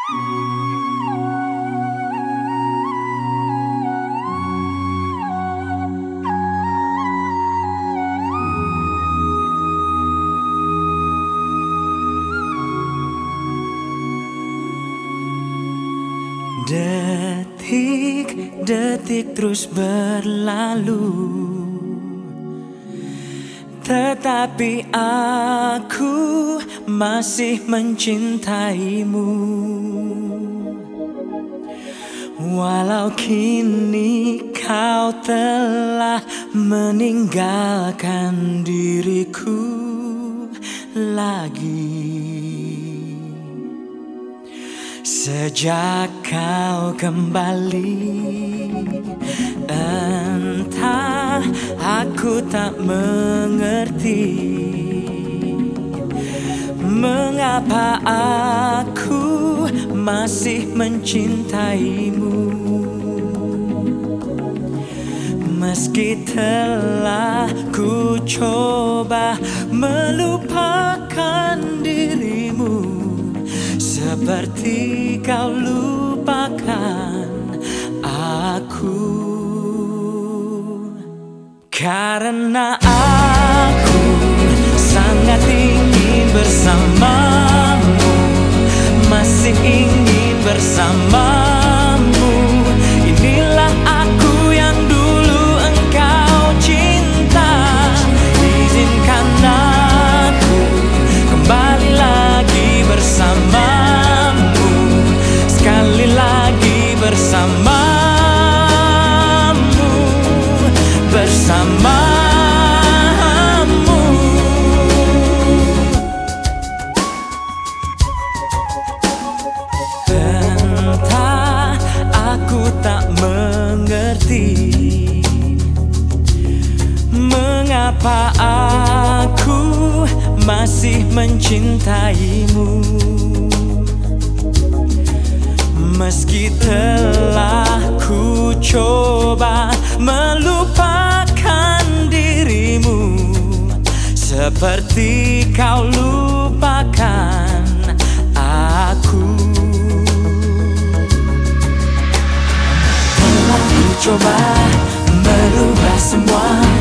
Detik-detik terus berlalu, tetapi aku masih mencintaimu. Walau kini kau telah meninggalkan diriku lagi. Sejak kau kembali, entah aku tak mengerti mengapa aku masih mencintaimu. Meski telah ku coba melupakan dirimu, seperti kau lupakan aku. Karena aku sangat ingin bersamamu, masih ingin bersamamu. Inilah aku yang dulu engkau cinta. Izinkan aku kembali lagi bersamamu, sekali lagi bersamamu, bersamamu. Entah aku tak mengerti mengapa aku masih mencintaimu. Meski telah ku coba melupakan dirimu, seperti kau lupakan aku. Telah ku coba merubah semua,